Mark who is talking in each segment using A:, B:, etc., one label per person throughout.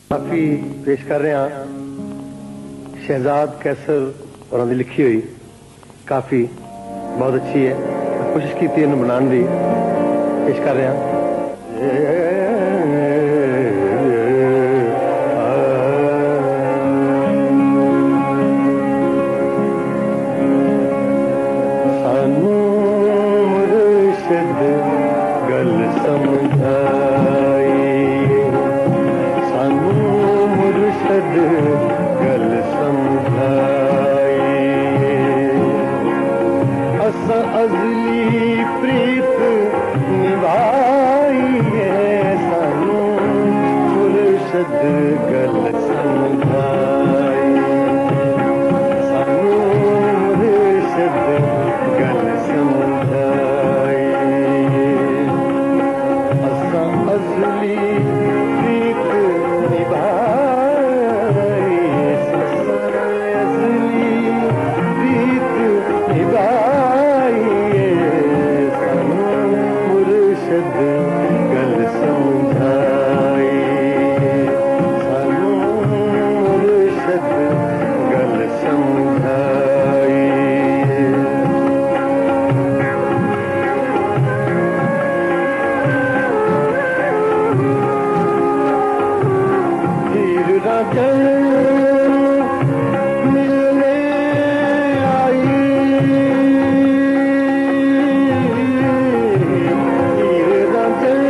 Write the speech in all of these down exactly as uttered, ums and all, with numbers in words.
A: काफी पेश कर रहे हैं शहजाद कैसर और उन्होंने लिखी हुई काफी बहुत अच्छी है। कोशिश की थी इन्हें बनाने दी पेश कर रहे हैं। सानू मुर्शिद गल समझाई, सानू मुर्शिद गल समझाई, असा अज़ली प्रीत निभाई है, सानू मुर्शिद गल समझाई, सानू मुर्शिद गल समझाई, असा अज़ली प्रीत निभाई, अज़ली प्रीत निभाई, सानू मुर्शिद गल समझाई, सानू मुर्शिद गल समझाई। हीर रांझण मिलने आई, हीर रांझण,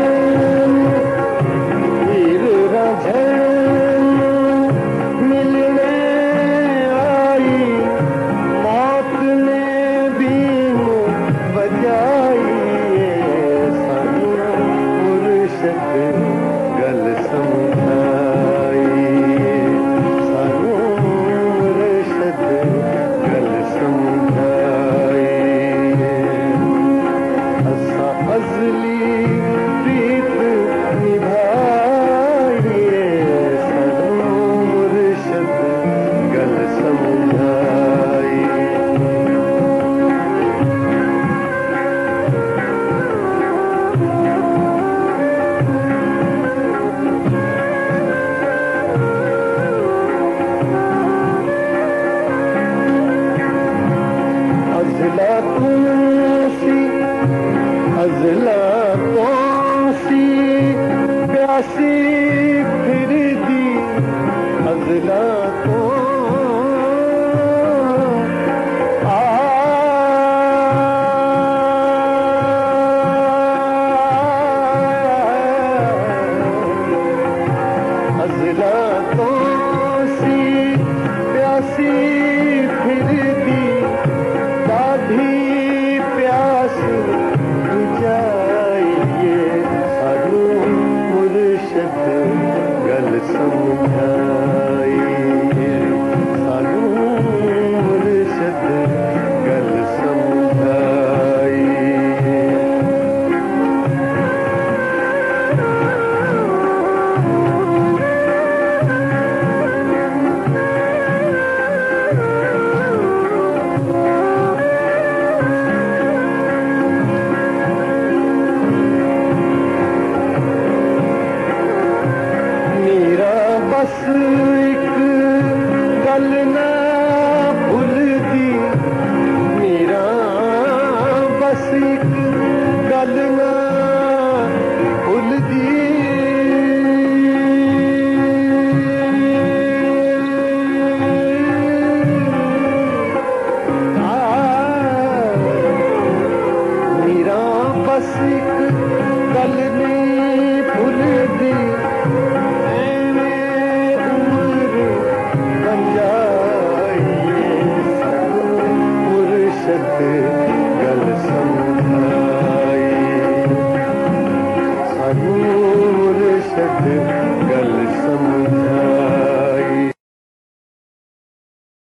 A: हीर रांझण मिलने आई, मौत ने बीन बजाई, सानू मुर्शिद गल समझाई, सानू मुर्शिद गल समझाई, असा अज़ली प्रीत निभाई, सानू मुर्शिद गल समझाई। अज़ला तूसी, अज़ला तूसी प्यासी फिरदी, अज़ला तो आ, अज़ला तूसी प्यासी फिरदी, दाढ़ी प्यास बुझाइए, सानू मुर्शिद गल समझाई, सानू मुर्शिद गल समझाई। मेरा बस